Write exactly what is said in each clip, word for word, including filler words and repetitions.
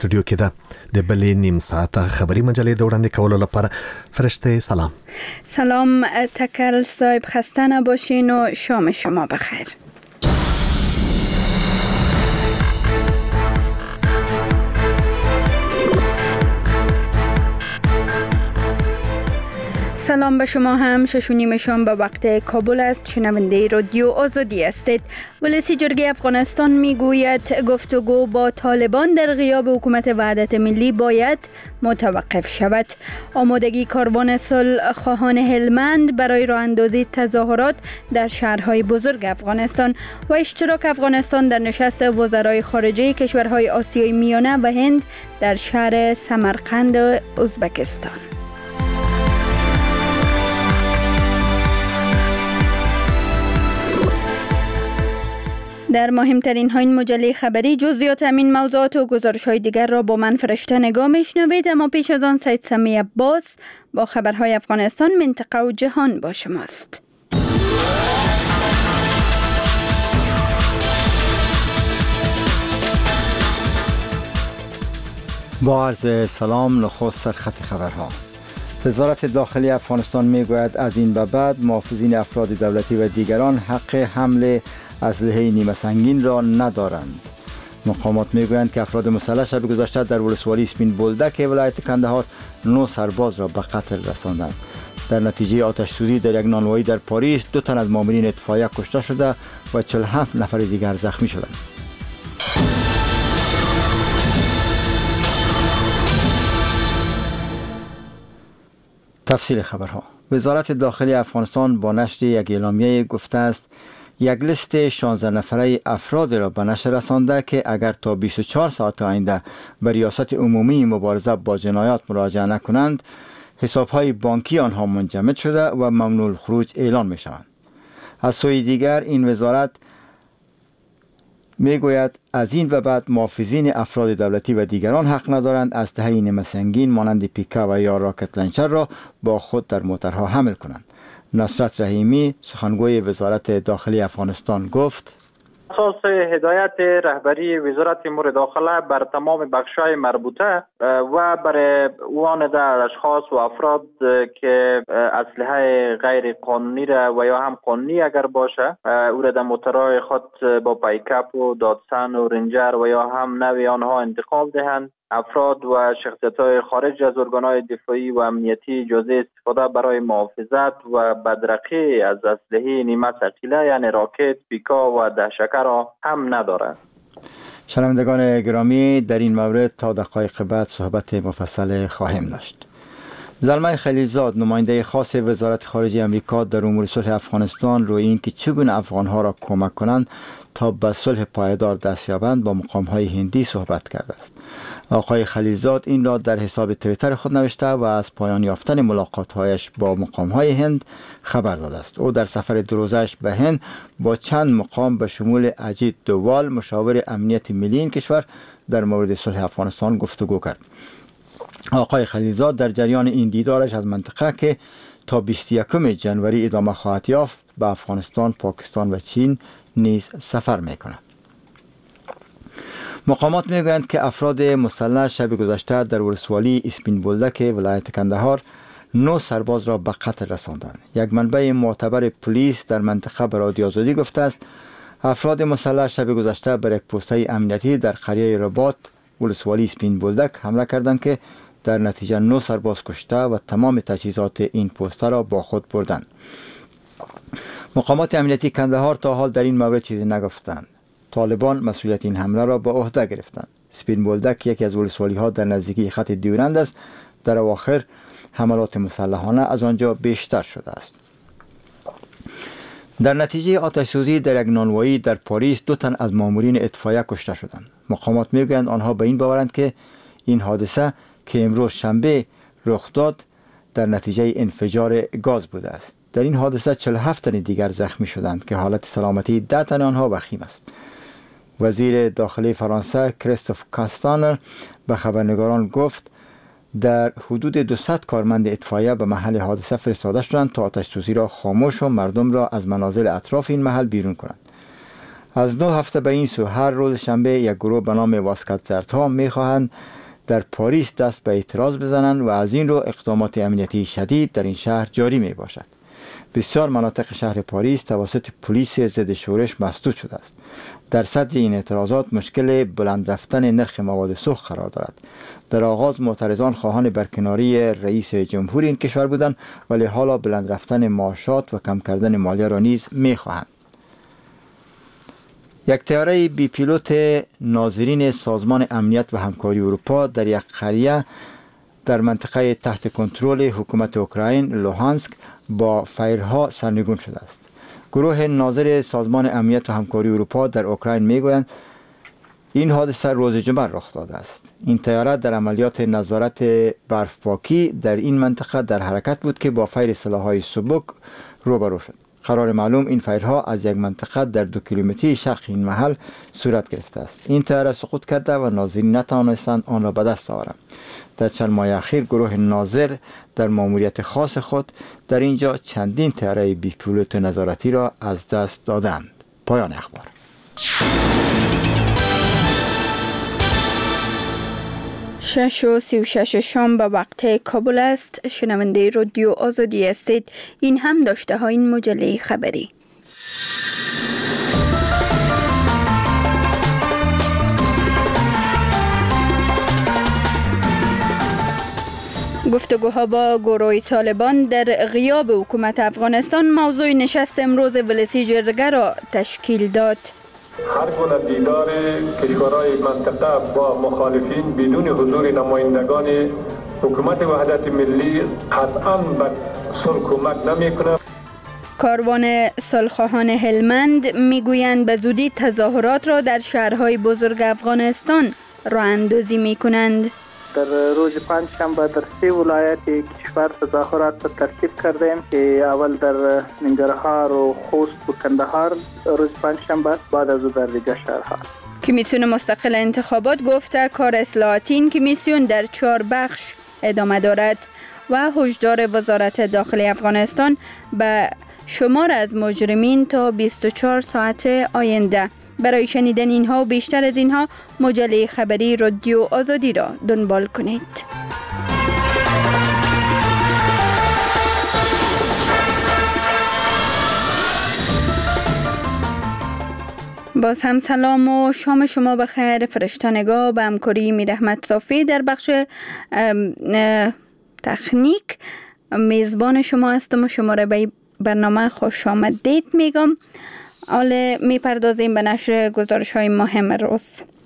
استودیو کې ده د بلې نیم ساعت خبری مجلې د وړاندې کولو لپاره فرشته سلام. سلام تکل صاحب، خسته نباشین و شام شما بخیر. سلام به شما هم. شش و نیم شام به وقت کابل است. شنونده رادیو آزادی هستید. ولسی جرگه افغانستان میگوید گفتگو با طالبان در غیاب حکومت وحدت ملی باید متوقف شود. آمادگی کاروان صلح خواهان هلمند برای راه اندازی تظاهرات در شهرهای بزرگ افغانستان و اشتراک افغانستان در نشست وزرای خارجه کشورهای آسیای میانه و هند در شهر سمرقند ازبکستان. در مهمترین ها این مجله خبری جزئیات همین موضوعات و گزارش های دیگر را با من فرشته نگاه میشنوید، اما پیش از آن سید سمی عباس با خبرهای افغانستان، منطقه و جهان با شماست. با عرض سلام، نخست سرخط خبرها. وزارت داخلی افغانستان میگوید از این به بعد محافظین افراد دولتی و دیگران حق حمل اسلحه نیمه سنگین را ندارند. مقامات میگویند که افراد مسلح شب گذشته در ولسوالی اسپین بولدک ولایت کندهار نه سرباز را به قتل رساندند. در نتیجه آتش سوزی در یک نانوایی در پاریس دو تن از مامورین اطفایه کشته شده و چهل و هفت نفر دیگر زخمی شدند. تفصیل خبرها. وزارت داخلی افغانستان با نشر یک اعلامیه گفته است یک لیست شانزده نفره افراد را به نشر رسانده که اگر تا بیست و چهار ساعت آینده به ریاست عمومی مبارزه با جنایات مراجعه نکنند، حسابهای بانکی آنها منجمد شده و ممنوع الخروج اعلان می شوند. از سوی دیگر این وزارت می گوید از این و بعد محافظین افراد دولتی و دیگران حق ندارند اسلحه نیمه سنگین مانند پیکا و یا راکت لنچر را با خود در موترها حمل کنند. نصرت رحیمی سخنگوی وزارت داخلی افغانستان گفت اساس هدایت رهبری وزارت امور داخله بر تمام بخش‌های مربوطه و برای وانده اشخاص و افراد که اسلحه غیر قانونی را و یا هم قانونی اگر باشه او را در موترهای خود با پیکاپ و دادسن و رنجر و یا هم نوی آنها انتقال دهند. افراد و شخصیت‌های خارج از ارگان‌های دفاعی و امنیتی اجازه استفاده برای محافظت و بدرقی از اسلحه نیمه ثقیله یعنی راکت، پیکا و دهشکه را هم ندارند. شنوندگان گرامی، در این مورد تا دقایق بعد صحبت مفصل خواهیم داشت. زلمه خلیلزاد، نماینده خاص وزارت خارجه امریکا در امور صلح افغانستان، روی این که چگونه افغان‌ها را کمک کنند تا به صلح پایدار دست یابند با مقام‌های هندی صحبت کرده است. آقای خلیلزاد این را در حساب توییتر خود نوشته و از پایان یافتن ملاقات‌هایش با مقام‌های هند خبر داده است. او در سفر دو روزه‌اش به هند با چند مقام به شمول اجیت دووال، مشاور امنیت ملی این کشور، در مورد صلح افغانستان گفتگو کرد. آقای خلیلزاد در جریان این دیدارش از منطقه که تا بیست و یکم ژانویه ادامه خواهد یافت به افغانستان، پاکستان و چین نیز سفر می‌کند. مقامات میگویند که افراد مسلح شب گذشته در ولسوالی اسپین بولدک ولایت کندهار نه سرباز را به قتل رساندند. یک منبع معتبر پلیس در منطقه به رادیو آزادی گفته است افراد مسلح شب گذشته بر یک پوسته امنیتی در قریه رباط ولسوالی اسپین بولدک حمله کردند که در نتیجه نه سرباز کشته و تمام تجهیزات این پوسته را با خود بردند. مقامات امنیتی کندهار تا حال در این مورد چیزی نگفتند. طالبان مسئولیت این حمله را به عهده گرفتند. اسپین بولدک یکی از ولسوالی ها در نزدیکی خط دیورند است. در اواخر حملات مسلحانه از آنجا بیشتر شده است. در نتیجه آتش سوزی در یک نانوایی در پاریس دو تن از مامورین اطفایه کشته شدند. مقامات میگویند آنها به این باورند که این حادثه که امروز شنبه رخ داد در نتیجه انفجار گاز بوده است. در این حادثه چهل و هفت تن دیگر زخمی شدند که حالت سلامتی ده تن آنها وخیم است. وزیر داخلی فرانسه کریستوف کاستانر به خبرنگاران گفت در حدود دویست کارمند اطفائیه به محل حادثه فرستاده شدند تا آتش سوزی را خاموش و مردم را از منازل اطراف این محل بیرون کنند. از نه هفته به این سو هر روز شنبه یک گروه به نام واسکتزردها میخواهند در پاریس دست به اعتراض بزنند و از این رو اقدامات امنیتی شدید در این شهر جاری می باشد. بسیار مناطق شهر پاریس توسط پلیس ضد شورش مسدود شده است. در صدر این اعتراضات مشکل بلند رفتن نرخ مواد سوخت قرار دارد. در آغاز معترضان خواهان برکناری رئیس جمهور این کشور بودند، ولی حالا بلند رفتن معاشات و کم کردن مالیه را نیز می خواهند. یک طیاره بی پیلوت ناظرین سازمان امنیت و همکاری اروپا در یک قریه در منطقه تحت کنترل حکومت اوکراین لوهانسک با فیرها سرنگون شده است. گروه ناظر سازمان امنیت و همکاری اروپا در اوکراین میگویند این حادثه روز جمعه رخ داده است. این طیاره در عملیات نظارت برفپاکی در این منطقه در حرکت بود که با فیر سلاح‌های سبک روبرو شد. قرار معلوم این فیرها از یک منطقه در دو کیلومتری شرق این محل صورت گرفته است. این طیاره سقوط کرده و ناظرین نتوانستند آن را به دست آورند. در چند ماه اخیر گروه ناظر در ماموریت خاص خود در اینجا چندین طیاره بی پیلوت نظارتی را از دست دادند. پایان اخبار. شش و سی و شش شام به وقت کابل است. شنونده رادیو آزادی هستید. این هم داشته ها این مجله خبری. گفتگوها با گروه طالبان در غیاب حکومت افغانستان موضوع نشست امروز ولسی جرگه را تشکیل داد. هر گونه دیدار کشورهای منطقه با مخالفین بدون حضور نمایندگان حکومت وحدت ملی قطعاً به صلح کمک نمی‌کند. کاروان صلح‌خواهان هلمند میگویند به زودی تظاهرات را در شهرهای بزرگ افغانستان راه اندازی می‌کنند. در روز پنج شنبه در سه ولایت کشور تظاهرات ترتیب کردیم که اول در ننگرهار و خوست و کندهار روز پنج شنبه، بعد از در دیگر شهرها. کمیسیون مستقل انتخابات گفته کار اصلاحاتی این کمیسیون در چهار بخش ادامه دارد و هشدار وزارت داخلی افغانستان به شمار از مجرمین تا بیست و چهار ساعت آینده. برای شنیدن اینها و بیشتر از اینها مجله خبری رادیو آزادی را دنبال کنید. باز هم سلام و شام شما بخیر. فرشتانگاه به همکاری میر احمد صافی در بخش تکنیک میزبان شما هستم و شما را به برنامه خوش آمدید میگم. حالا میپردازیم به نشر گزارش های مهم روز.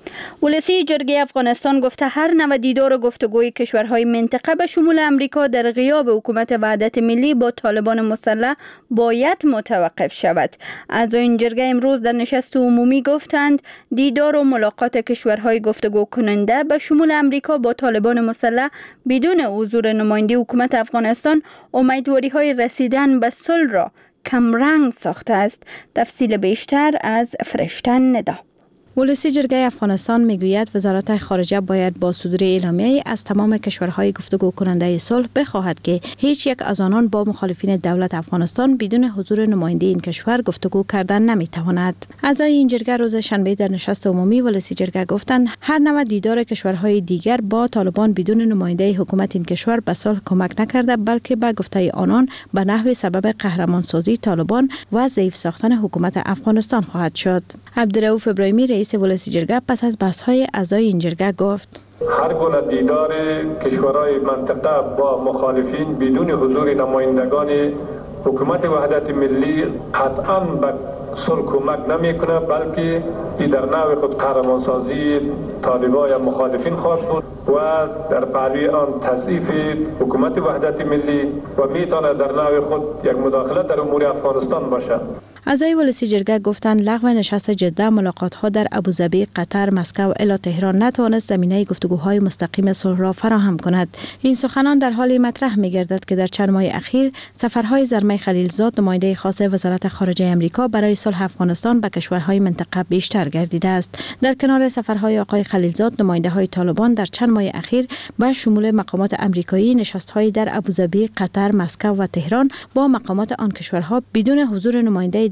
ولسی جرگه افغانستان گفته هر نوع دیدار و گفتگوی کشورهای منطقه به شمول امریکا در غیاب حکومت وحدت ملی با طالبان مسلح باید متوقف شود. اعضای این جرگه امروز در نشست عمومی گفتند دیدار و ملاقات کشورهای گفتگو کننده به شمول امریکا با طالبان مسلح بدون حضور نماینده حکومت افغانستان امیدواری های رسیدن به صلح را کمرنگ ساخته است. تفصیل بیشتر از فرشتن ندا. ولسی جرگه افغانستان میگوید وزارت خارجه باید با صدور اعلامیه از تمام کشورهای گفتگو کننده صلح بخواهد که هیچ یک از آنان با مخالفین دولت افغانستان بدون حضور نماینده این کشور گفتگو کردن نمیتواند. اعضای این جرگه روز شنبه در نشست عمومی ولسی جرگه گفتند هر نوع دیدار کشورهای دیگر با طالبان بدون نماینده حکومت این کشور به صلح کمک نکرده، بلکه به گفته آنان به نحو سبب قهرمانسازی طالبان و ضعیف ساختن حکومت افغانستان خواهد شد. عبدالرؤوف ابراهیمی رئیس ولسی جرگه پس از بحث‌های اعضای این جرگه گفت هر گونه دیدار کشورهای منطقه با مخالفین بدون حضور نمایندگان حکومت وحدت ملی قطعاً به صلح کمک نمی‌کند، بلکه این در نوع خود قهرمانسازی طالبان مخالفین خواهد بود و در پهلوی آن تضعیف حکومت وحدت ملی و میتواند در نوع خود یک مداخلت در امور افغانستان باشد. اعضای ولسی جرگه گفتند لغو نشست جده، ملاقات‌ها در ابوظبی، قطر، مسکو الی تهران نتوانست زمینه گفتگوهای مستقیم صلح را فراهم کند. این سخنان در حالی مطرح می‌گردد که در چند ماه اخیر سفرهای زلمه خلیلزاد نماینده خاص وزارت خارجه آمریکا برای صلح افغانستان به کشورهای منطقه بیشتر گردیده است. در کنار سفرهای آقای خلیلزاد نماینده‌های طالبان در چند ماه اخیر به شمول مقامات آمریکایی نشست‌های در ابوظبی، قطر، مسکو و تهران با مقامات آن کشورها بدون حضور نماینده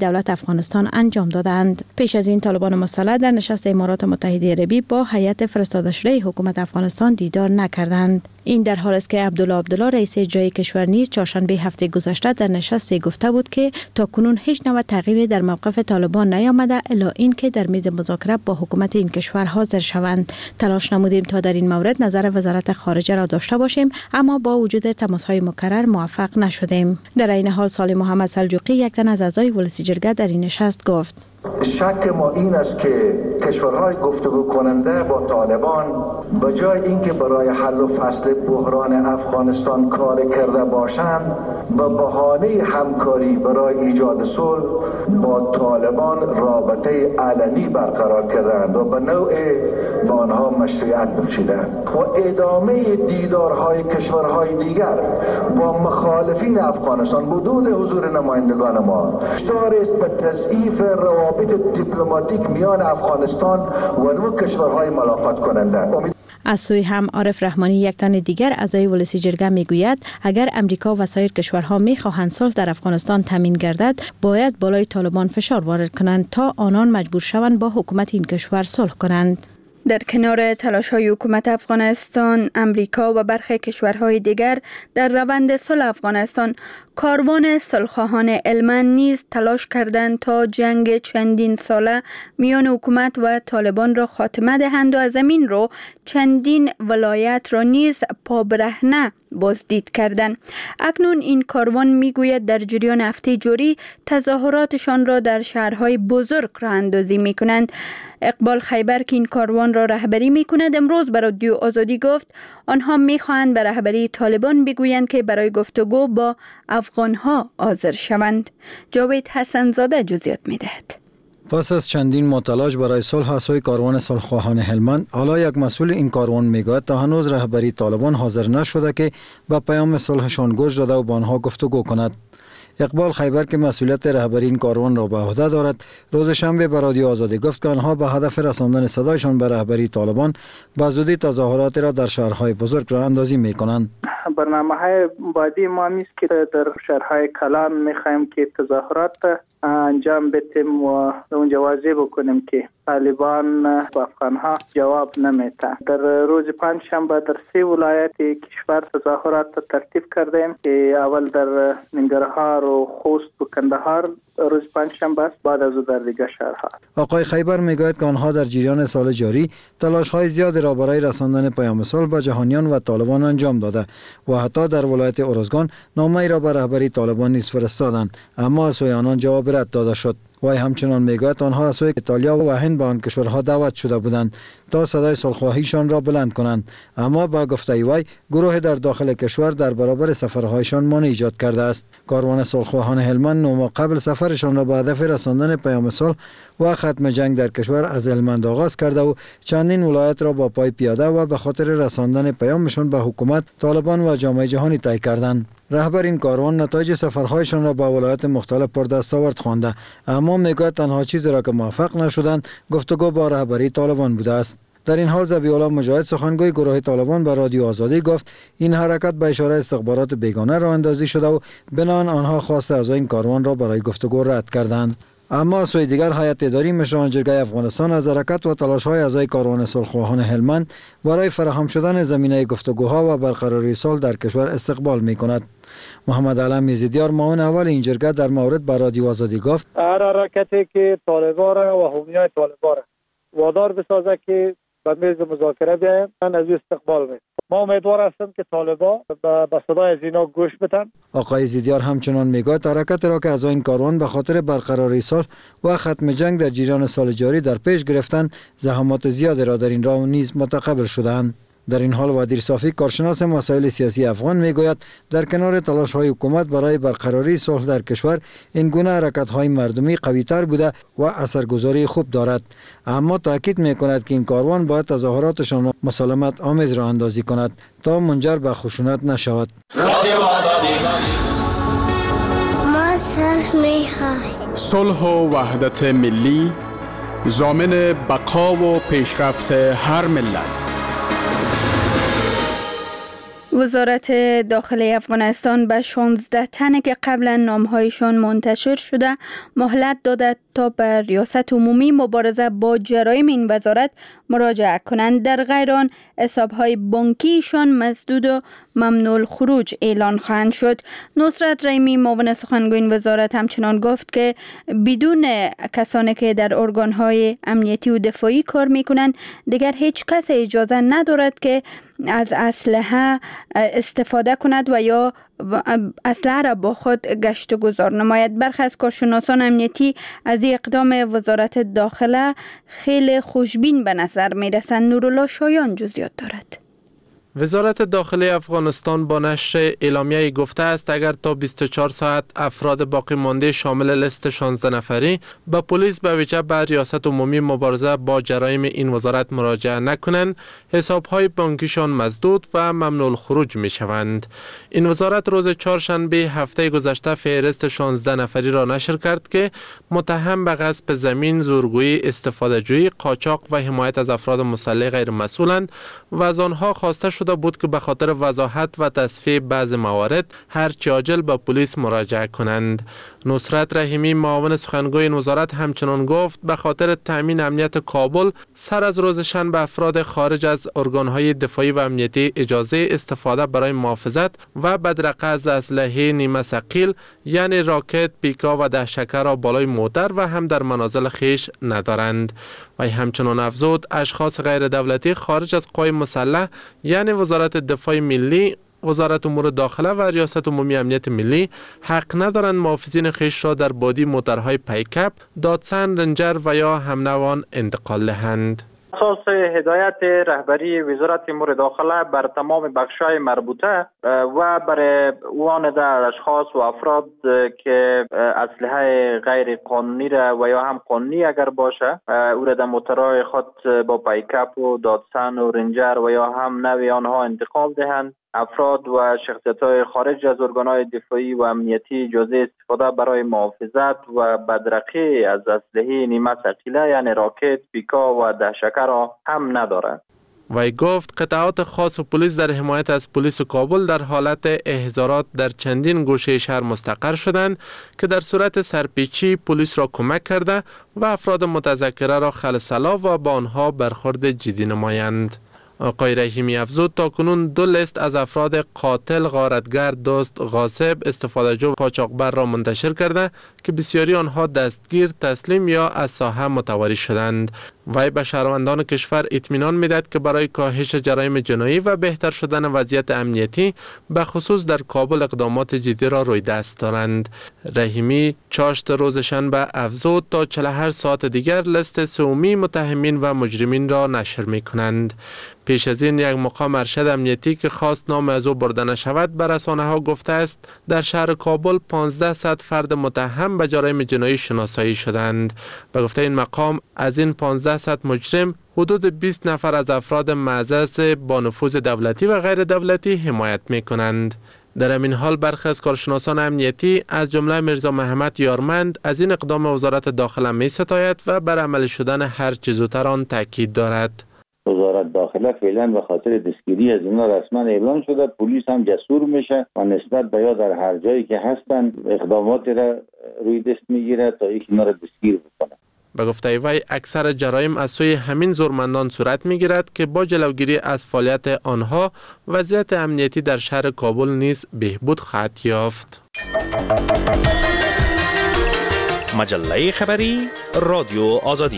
دولت افغانستان انجام دادند. پیش از این طالبان مسلح در نشست امارات متحده عربی با هیئت فرستاده شده حکومت افغانستان دیدار نکردند. این در حالی است که عبدالله عبدالله رئیس اجرایی کشور نیز چهارشنبه هفته گذشته در نشست گفته بود که تاکنون هیچ نوع تغییری در موقف طالبان نیامده الا این که در میز مذاکره با حکومت این کشور حاضر شوند. تلاش نمودیم تا در این مورد نظر وزارت خارجه را داشته باشیم، اما با وجود تماس‌های مکرر موفق نشدیم. در این حال صالح محمد سلجوقی، یک تن از اعضای ولسی جرگه، در این نشست گفت: شک ما این است که کشورهای گفتگو کننده با طالبان به جای اینکه برای حل و فصل بحران افغانستان کار کرده باشند، به بهانه همکاری برای ایجاد صلح با طالبان رابطه علنی برقرار کردند و به نوع به آنها مشروعیت بخشیدند و ادامه دیدارهای کشورهای دیگر با مخالفین افغانستان بدون حضور نمایندگان ما دار است به تضعیف روابط دیپلماتیک میان افغانستان و نوع کشورهای ملاقات کننده. از سوی هم عارف رحمانی، یک تن دیگر اعضای ولسی جرگه، میگوید اگر امریکا و سایر کشورها میخواهند صلح در افغانستان تامین گردد، باید بالای طالبان فشار وارد کنند تا آنان مجبور شوند با حکومت این کشور صلح کنند. در کنار تلاش‌های حکومت افغانستان، امریکا و برخی کشورهای دیگر در روند صلح افغانستان، کاروان صلح‌خواهان هلمند نیز تلاش کردند تا جنگ چندین ساله میان حکومت و طالبان را خاتمه دهند و از زمین رو چندین ولایت را نیز پابرهنه بازدید کردند. اکنون این کاروان میگوید در جریان هفته جاری تظاهراتشان را در شهرهای بزرگ راه اندازی میکنند. اقبال خیبر که این کاروان را رهبری میکند، امروز به رادیو آزادی گفت آنها میخواهند به رهبری طالبان بگویند که برای گفتگو با افغانها حاضر شوند. جاوید حسن زاده جزئیات میدهد. پس از چندین ماه تلاش برای صلح از سوی کاروان صلح‌خواهان هلمند، حالا یک مسئول این کاروان میگوید تا هنوز رهبری طالبان حاضر نشده که به پیام صلحشان گوش داده و با آنها گفتگو کند. اقبال خیبر که مسئولیت رهبری این کاروان را به عهده دارد، روز شنبه به رادیو آزادی گفت که آنها به هدف رساندن صدایشان به رهبری طالبان به زودی تظاهرات را در شهرهای بزرگ راه اندازی می‌کنند. برنامه‌های بعدی ما میست که در شهرهای کلان می‌خوایم که تظاهرات انجام بدیم و اونجا واضح بکنیم که طالبان و افغانها جواب نمیده. در روز پنج شنبه در سه ولایت کشور تظاهرات ترتیب کردیم که اول در ننگرهار و خوست و کندهار روز پنج شنبه است، بعد از در دیگر شهرها. آقای خیبر میگوید که آنها در جریان سال جاری تلاش‌های زیادی را برای رساندن پیام صلح به جهانیان و طالبان انجام داده و حتی در ولایت ارزگان نامه‌ای را به رهبری طالبان نیز فرستادند، اما از سوی آنان جواب رد داده شد. وی همچنان میگوید آنها از سوی ایتالیا و هند به آن کشورها دعوت شده بودند تا صدای صلح‌خواهیشان را بلند کنند، اما با گفته وی گروه در داخل کشور در برابر سفرهایشان مانع ایجاد کرده است. کاروان صلح‌خواهان هلمند نو ماه قبل سفرشان را به هدف رساندن پیام صلح و ختم جنگ در کشور از هلمند آغاز کرده و چندین ولایت را با پای پیاده و به خاطر رساندن پیامشان به حکومت، طالبان و جامعه جهانی طی کردند. رهبر این کاروان نتایج سفرهایشان را به ولایت مختلف پر دستاورد خوانده، اما میگوید تنها چیزی را که موفق نشدند گفتگو با رهبری طالبان بوده است. در این حال ذبیح الله مجاهد، سخنگوی گروه طالبان، به رادیو آزادی گفت این حرکت به اشاره استخبارات بیگانه راه اندازی شده و بنان آنها خواست از این کاروان را برای گفتگو رد کردند. اما از سوی دیگر هیئت اداری مشران جرگه افغانستان از حرکت و تلاش‌های اعضای کاروان صلح‌خواهان هلمند برای فراهم شدن زمینه گفتگوها و برقراری صلح در کشور استقبال می‌کند. محمد علم یزیدیار، معاون اول این جرگه، در مورد به رادیو آزادی گفت هر حرکتی که طالبان و حامیای طالبان وادار بسازه که به میز مذاکره بیایم، من از استقبال می‌کنم. ما امیدوار هستم که طالبان به صدای از اینا گوش بدن. آقای زیدیار همچنان میگوید حرکت را که از این کاروان به خاطر برقراری صلح و ختم جنگ در جریان سال جاری در پیش گرفتن، زحمات زیادی را در این راه نیز متقبل شدند. در این حال ودیر صافی، کارشناس مسائل سیاسی افغان، میگوید در کنار تلاش‌های حکومت برای برقراری صلح در کشور، این گونه حرکت‌های مردمی قوی‌تر بوده و اثرگذاری خوب دارد، اما تاکید می‌کند که این کاروان باید تظاهراتشان را مسالمت آمیز راه اندازی کند تا منجر به خشونت نشود. ما صلح می‌خواهیم. صلح و وحدت ملی ضامن بقا و پیشرفت هر ملت. وزارت داخلی افغانستان به شانزده تن که قبلا نامهایشان منتشر شده مهلت داده تا به ریاست عمومی مبارزه با جرایم این وزارت مراجعه کنند. در غیر آن حسابهای بانکیشان مسدود و ممنوع الخروج اعلان خواهند شد. نصرت رحیمی معاون سخنگوی این وزارت همچنان گفت که بدون کسانی که در ارگانهای امنیتی و دفاعی کار میکنند دیگر هیچ کس اجازه ندارد که از اسلحه استفاده کند و یا اسلحه را با خود گشت و گذار نماید. برخی از کارشناسان امنیتی از این اقدام وزارت داخله خیلی خوشبین به نظر می رسند. نورالله شایان جزئیات دارد. وزارت داخلی افغانستان با نشر اعلامیه گفته است اگر تا بیست و چهار ساعت افراد باقی مانده شامل لیست شانزده نفری به پلیس به ویژه به ریاست عمومی مبارزه با جرایم این وزارت مراجعه نکنند، حسابهای بانکیشان مسدود و ممنوع الخروج می شوند. این وزارت روز چهارشنبه هفته گذشته فهرست شانزده نفری را نشر کرد که متهم به غصب زمین، زورگویی، استفاده جویی، قاچاق و حمایت از افراد مسلح غیر مسئولند و از آنها خواسته شده بود که به خاطر وضاحت و تصفیه بعض موارد هرچه عاجل به پلیس مراجعه کنند. نصرت رحیمی معاون سخنگوی این وزارت همچنان گفت به خاطر تامین امنیت کابل سر از روز شنبه افراد خارج از ارگانهای دفاعی و امنیتی اجازه استفاده برای محافظت و بدرقه از اسلحه نیمه ثقیل یعنی راکت، پیکا و دهشکه را بالای موتر و هم در منازل خیش ندارند. و همچنان افزود اشخاص غیر دولتی خارج از قوای مسلح یعنی وزارت دفاع ملی، وزارت امور داخله و ریاست عمومی امنیت ملی حق ندارند محافظین خیش را در بادی موترهای پیکاپ، داتسن، رنجر و یا همنوان انتقال دهند. اساس هدایت رهبری وزارت امور داخله بر تمام بخش‌های مربوطه و برای وانده اشخاص و افراد که اسلحه غیر قانونی را و یا هم قانونی اگر باشه او را در موترهای خود با پیکاپ و داتسن و رنجر و یا هم نوی آنها انتقال دهند. افراد و شخصیت‌های خارج از ارگان‌های دفاعی و امنیتی اجازه استفاده برای محافظت و بدرقه از اسلحه نیمه ثقیله یعنی راکت، پیکا و دهشکه را هم ندارند. وی گفت قطعات خاص پلیس در حمایت از پلیس کابل در حالت احضارات در چندین گوشه شهر مستقر شدند که در صورت سرپیچی پلیس را کمک کرده و افراد متذکره را خلسلا و با آنها برخورد جدی نمایند. آقای رحیمی افزود تا کنون دو لیست از افراد قاتل، غارتگر، دزد، غاصب، استفاده‌جو و قاچاقبر را منتشر کرده که بسیاری آنها دستگیر، تسلیم یا از ساحه متواری شدند. وی به شهروندان کشور اطمینان می‌دهد که برای کاهش جرایم جنایی و بهتر شدن وضعیت امنیتی به خصوص در کابل اقدامات جدی را روی دست دارند. رحیمی چاشت روز شنبه افزود تا چهل و هشت ساعت دیگر لیست سومی متهمین و مجرمین را نشر می‌کنند. پیش از این یک مقام ارشد امنیتی که خواست نام از او برده نشود به رسانه‌ها گفته است در شهر کابل پانزده صد فرد متهم به جرایم جنایی شناسایی شدند. به گفته این مقام از این پانزده صد مجرم حدود بیست نفر از افراد معزز با نفوذ دولتی و غیر دولتی حمایت می کنند. در همین حال برخی از کارشناسان امنیتی از جمله میرزا محمد یارمند از این اقدام وزارت داخله می ستاید و بر عمل شدن هر چه زودتر آن تاکید دارد. وزارت داخله فعلا به خاطر دستگیری از اینا رسما اعلام شده، پلیس هم جسور میشه و نسبت به یا در هر جایی که هستن اقداماتی را روی دست میگیره تا اینکه اینا را دستگیر بکنه. به گفته وی اکثر جرایم از سوی همین زورمندان صورت میگیرد که با جلوگیری از فعالیت آنها وضعیت امنیتی در شهر کابل نیز بهبود خواهد یافت. مجله خبری رادیو آزادی.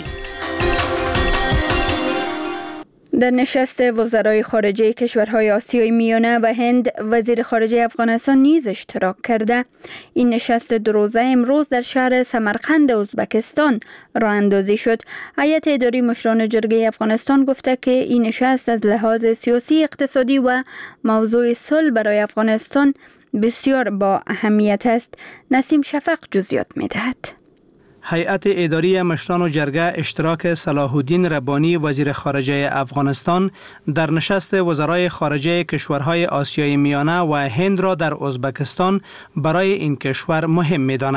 در نشست وزرای خارجه کشورهای آسیای میانه و هند وزیر خارجه افغانستان نیز اشتراک کرده. این نشست دو روزه امروز در شهر سمرقند ازبکستان راه اندازی شد. هیئت اداری مشران جرگه افغانستان گفته که این نشست از لحاظ سیاسی، اقتصادی و موضوع صلح برای افغانستان بسیار با اهمیت است. نسیم شفق جزئیات می‌دهد. هیئت اداری مشران و جرگه اشتراک صلاح الدین ربانی وزیر خارجه افغانستان در نشست وزرای خارجه کشورهای آسیای میانه و هند را در ازبکستان برای این کشور مهم می‌داند.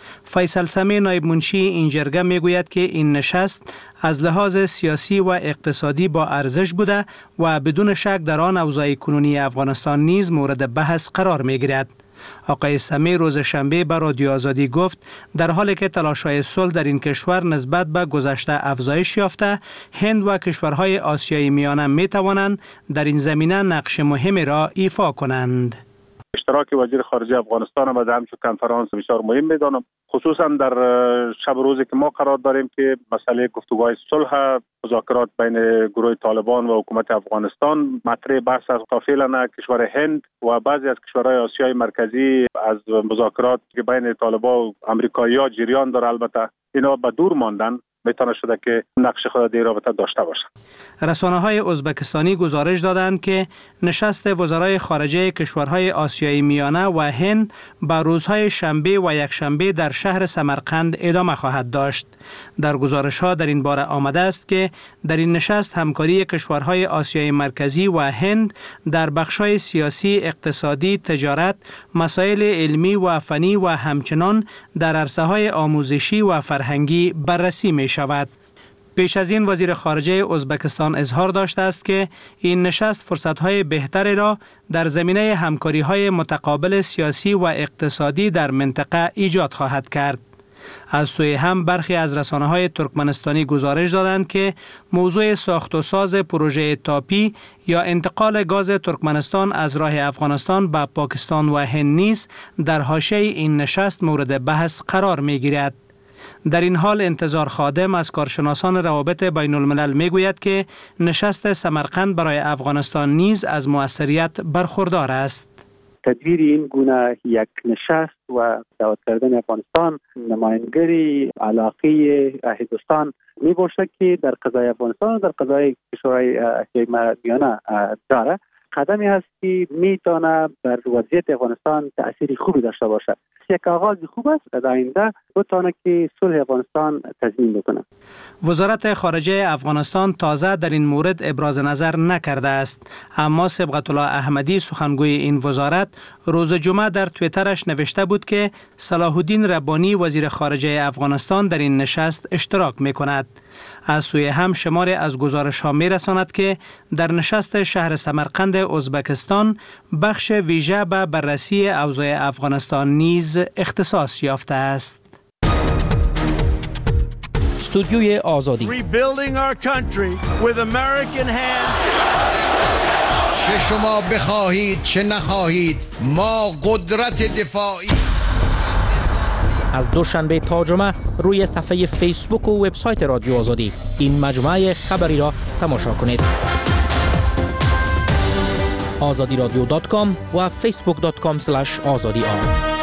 فیصل سمی نایب منشی این جرگه می گوید که این نشست از لحاظ سیاسی و اقتصادی با ارزش بوده و بدون شک در آن اوضاع کنونی افغانستان نیز مورد بحث قرار می گیرد. آقای سمی روز شنبه به رادیو آزادی گفت در حالی که تلاش‌های صلح در این کشور نسبت به گذشته افزایش یافته، هند و کشورهای آسیای میانه می توانند در این زمینه نقش مهمی را ایفا کنند. اشتراک وزیر خارجه افغانستان و در همچون کنفرانس بسیار مهم می‌دانم، خصوصا در شب روزی که ما قرار داریم که مسئله گفتگوهای صلح مذاکرات بین گروه طالبان و حکومت افغانستان مطرح بحث است. تا فعلا کشور هند و بعضی از کشورهای آسیای مرکزی از مذاکرات که بین طالبان و امریکایی‌ها جریان داره، البته اینا به دور ماندن، میتونه شده که نقش خود در رابطه داشته باشه. رسانه‌های ازبکستانی گزارش دادند که نشست وزرای خارجه کشورهای آسیای میانه و هند به روزهای شنبه و یکشنبه در شهر سمرقند ادامه خواهد داشت. در گزارش‌ها در این باره آمده است که در این نشست همکاری کشورهای آسیای مرکزی و هند در بخش‌های سیاسی، اقتصادی، تجارت، مسائل علمی و فنی و همچنان در عرصه‌های آموزشی و فرهنگی بررسی می شود. پیش از این وزیر خارجه ازبکستان اظهار داشته است که این نشست فرصت‌های بهتری را در زمینه همکاری‌های متقابل سیاسی و اقتصادی در منطقه ایجاد خواهد کرد. از سوی هم برخی از رسانه‌های ترکمنستانی گزارش دادند که موضوع ساخت و ساز پروژه تاپی یا انتقال گاز ترکمنستان از راه افغانستان به پاکستان و هند نیز در حاشیه این نشست مورد بحث قرار می‌گیرد. در این حال انتظار خادم از کارشناسان روابط بین الملل می گوید که نشست سمرقند برای افغانستان نیز از موثریت برخوردار است. تدبیر این گونه یک نشست و دعوت کردن افغانستان نمایندگی علاقه هندوستان می باشد که در قضای افغانستان و در قضای کشورهای آسیای میانه داره، قدمی هست که میتونه بر وضعیت افغانستان تأثیری خوبی داشته باشد. یک آغاز خوب است در آینده بتونه که صلح افغانستان تضمین بکنه. وزارت خارجه افغانستان تازه در این مورد ابراز نظر نکرده است، اما صبغت الله احمدی سخنگوی این وزارت روز جمعه در توییترش نوشته بود که صلاح الدین ربانی وزیر خارجه افغانستان در این نشست اشتراک میکند. از سوی هم شماری از گزارش ها می رساند که در نشست شهر سمرقند ازبکستان بخش ویژه به بررسی اوضاع افغانستان نیز اختصاص یافته است. استودیوی آزادی چه شما بخواهید چه نخواهید ما قدرت دفاعی. از دوشنبه تا جمعه روی صفحه فیسبوک و وبسایت رادیو آزادی این مجموعه خبری را تماشا کنید. آزادی رادیو دات کام و فیسبوک دات کام اسلش آزادی آن.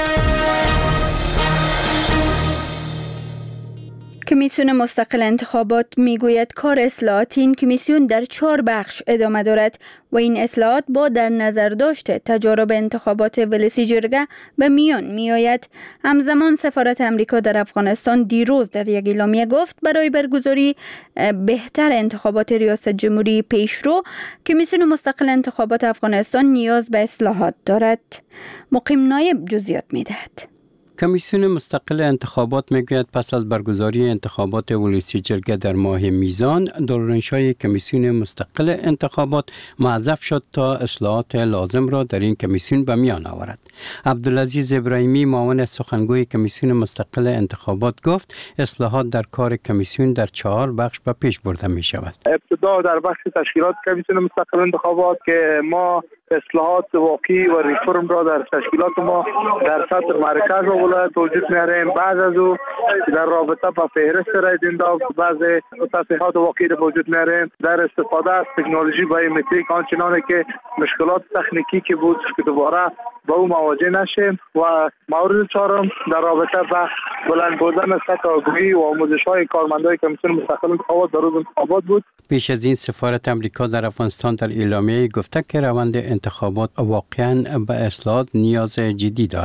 کمیسیون مستقل انتخابات میگوید کار اصلاحات این کمیسیون در چهار بخش ادامه دارد و این اصلاحات با در نظر داشته تجارب انتخابات ولسی جرگه به میان می آید. همزمان سفارت امریکا در افغانستان دیروز در یک اعلامیه گفت برای برگزاری بهتر انتخابات ریاست جمهوری پیشرو کمیسیون مستقل انتخابات افغانستان نیاز به اصلاحات دارد. مقیم نایب جزئیات می دهد. کمیسیون مستقل انتخابات میگوید پس از برگزاری انتخابات ولسی جرگه در ماه میزان، دورانشای کمیسیون مستقل انتخابات معذف شد تا اصلاحات لازم را در این کمیسیون به میان آورد. عبدالعزیز ابراهیمی معاون سخنگوی کمیسیون مستقل انتخابات گفت اصلاحات در کار کمیسیون در چهار بخش به پیش برده می شود. ابتدا در بخش تشکیلات کمیسیون مستقل انتخابات که ما اصلاحات واقعی و ریفرم را در تشکیلات ما در سطح مرکز و ولایت وجود میاریم. بعد از او در رابطه با فهرست رایدنده بعض تصحیحات واقعی را وجود میاریم. در استفاده از تکنولوژی بایومتریک آنچنانی که مشکلات تکنیکی که بود که دوباره با او مواجه نشیم. و مورد چهارم در رابطه با بلند بردن سطح آگاهی و آموزش‌های کارمندان کمیسیون مستقل انتخابات در روز انتخابات بود. پیش از این سفارت امریکا در افغانستان در اعلامیه گفته که روند انتخابات واقعاً به اصلاحات نیاز جدی دارد.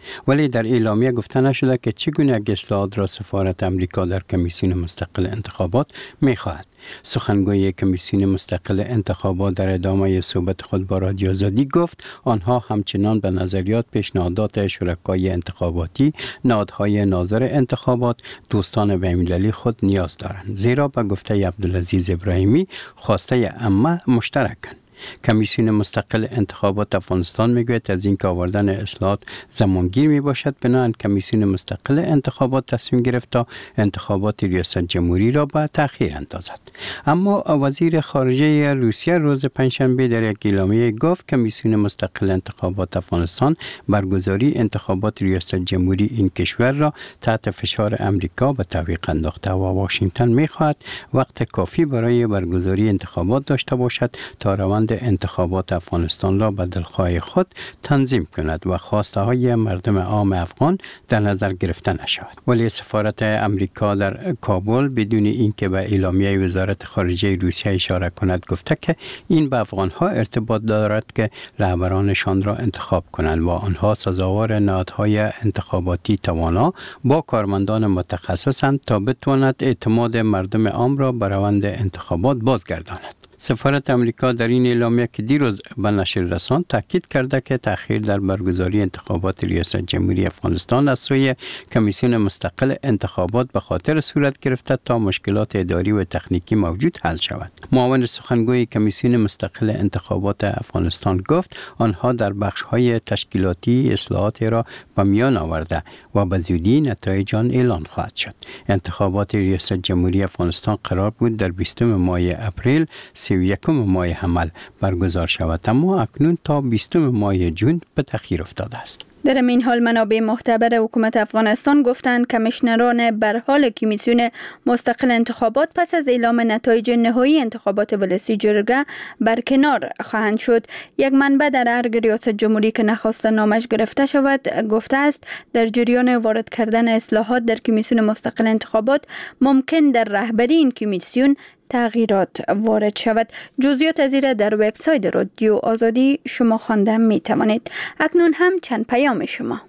ولی در اعلامیه گفته نشده که چگونه اصلاحات را سفارت امریکا در کمیسیون مستقل انتخابات می‌خواهد. سخنگوی کمیسیون مستقل انتخابات در ادامه صحبت خود با رادیو آزادی گفت آنها همچنان به نظریات، پیشنهادات شرکای انتخاباتی، نهادهای ناظر انتخابات، دوستان بین‌المللی خود نیاز دارند، زیرا به گفته عبدالعزیز ابراهیمی خواسته عامه مشترکند. کمیسیون مستقل انتخابات افغانستان میگوید از اینکه آوردن اصلاحات زمانگیر می باشد، بنابراین کمیسیون مستقل انتخابات تصمیم گرفت تا انتخابات ریاست جمهوری را به تأخیر اندازد. اما وزیر خارجه روسیه روز پنجشنبه در یک اعلامیه گفت کمیسیون مستقل انتخابات افغانستان برگزاری انتخابات ریاست جمهوری این کشور را تحت فشار امریکا به تعویق انداخته و واشنگتن میخواهد وقت کافی برای برگزاری انتخابات داشته باشد تا روند انتخابات افغانستان را به دلخواه خود تنظیم کند و خواسته های مردم عام افغان در نظر گرفته نشود. ولی سفارت امریکا در کابل بدون اینکه به اعلامیه وزارت خارجه روسیه اشاره کند گفته که این به افغان ها ارتباط دارد که رهبرانشان را انتخاب کنند و آنها سزاوار نهادهای انتخاباتی توانا با کارمندان متخصصند تا بتواند اعتماد مردم عام را به روند انتخابات بازگرداند. سفارت امریکا در این اعلامیه که دیروز به نشر رساند تاکید کرده که تأخیر در برگزاری انتخابات ریاست جمهوری افغانستان از سوی کمیسیون مستقل انتخابات به خاطر صورت گرفته تا مشکلات اداری و تکنیکی موجود حل شود. معاون سخنگوی کمیسیون مستقل انتخابات افغانستان گفت آنها در بخش‌های تشکیلاتی اصلاحات را به میان آورده و به زودی نتایج آن اعلان خواهد شد. انتخابات ریاست جمهوری افغانستان قرار بود در بیستم ماه اپریل سی و یکم ماه حمل برگزار شود، اما اکنون تا بیستم ماه جون به تأخیر افتاده است. در این حال منابع معتبر حکومت افغانستان گفتند کمیشنران بر حال کمیسیون مستقل انتخابات پس از اعلام نتایج نهایی انتخابات ولسی جرگه برکنار خواهند شد. یک منبع در ارگ ریاست جمهوری که نخواست نامش گرفته شود گفته است در جریان وارد کردن اصلاحات در کمیسیون مستقل انتخابات ممکن در رهبری این کمیسیون تغییرات وارد شود. جزئیات از این در وبسایت رادیو آزادی شما خواندن می توانید. اکنون هم چند پیام شما.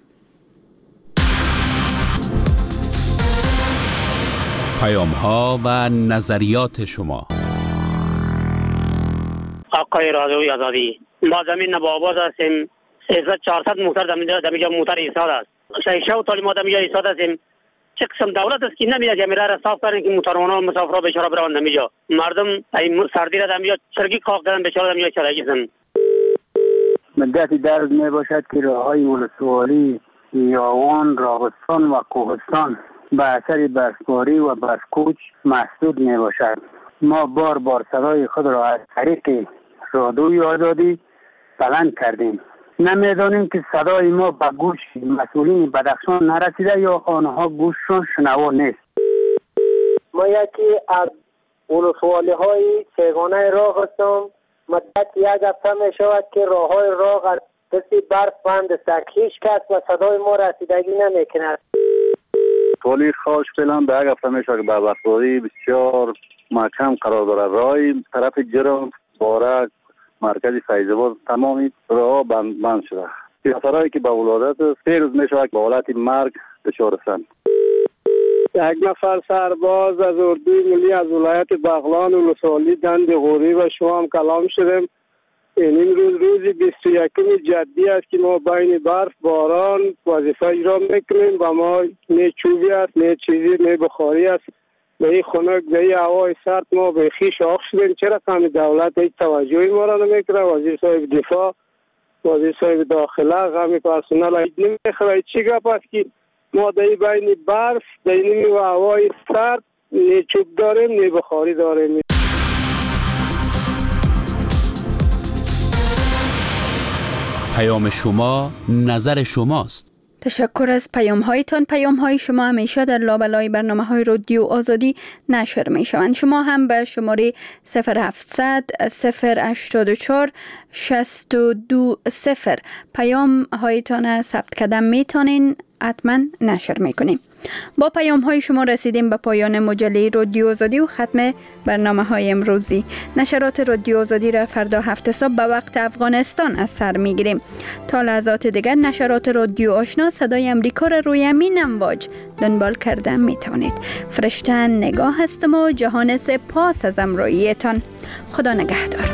پیام ها و نظریات شما. آقای رادیو آزادی، ما زمین نباباد هستیم. سیصد چهارصد موتر دمیجا موتر ایستاد است. شیشه و تعلیمات دمیجا ایستاد هستیم. چه قسم دولت است که نمیاد جمیره را صاف کنه که موتورها مسافرها بیچاره برون نمیجا. مردم این سردی را نمیجا چرگی کاغ دادن بیچاره نمیجا چرگی زن. مدتی درد می باشد که راههای ولسوالی، یاوان، راغستان و کوهستان به اثر برفباری و برفکوچ مسدود می باشد. ما بار بار صدای خود را از طریق رادیوی آزادی بلند کردیم. نمیدانیم که صدای ما به گوش مسئولین بدخشان نرسیده یا آنها گوششان شنوا نیست. ما یکی از ولسوالی های سیگانه راغ هستم. مدت یک هفته می شود که راه های راغ از دستی برف بند سکیش کست و صدای ما رسیدگی نمی کند. ولی خواهش فعلا به یک هفته می شود که به برفباری بسیار محکم قرار دارد. راهی طرف جرم بارک مرکز فیض‌آباد تمامی راه بند بند شده. سفرهایی که به ولادت سه روز می شود به حالت مرگ دچار هستند. یک نفر سرباز از اردوی ملی از ولایت بغلان ولسوالی دند غوری و شما هم کلام شدیم. این روز روزی بیست و یکم جدی است که ما بین برف باران وظیفه اجرا میکنیم و ما نه چوبی است نه چیزی نه بخاری است. به این خنک به این هوای سرد ما به خیش آخ شدیم. چرا کمی دولت هیچ توجهی ما را نمیکنه؟ وزیر صاحب دفاع، وزیر صاحب داخله، غمی پرسنل هیچ نمیخواه. چی گپ است که ما در بین برف در این هوای سرد نه چوب داریم نه بخاری داریم. پیام شما نظر شماست. تشکر از پیام هایتان. پیام های شما همیشه در لابلای برنامه های رادیو آزادی نشر می شوند. شما هم به شماره صفر هفتصد صفر هشتاد و چهار شصت و دو صفر پیام هایتان ثبت کردن می تانین حتما نشر میکنیم. با پیام های شما رسیدیم به پایان مجله رادیو آزادی و ختم برنامه های امروزی. نشرات رادیو آزادی را فردا هفت صبح به وقت افغانستان از سر میگیریم. تا لحظات دیگر نشرات رادیو آشنا صدای امریکا را روی همین امواج دنبال کرده میتوانید. فرشته نگاه هستم و جهان سپاس از امرویتان. خدا نگهدار.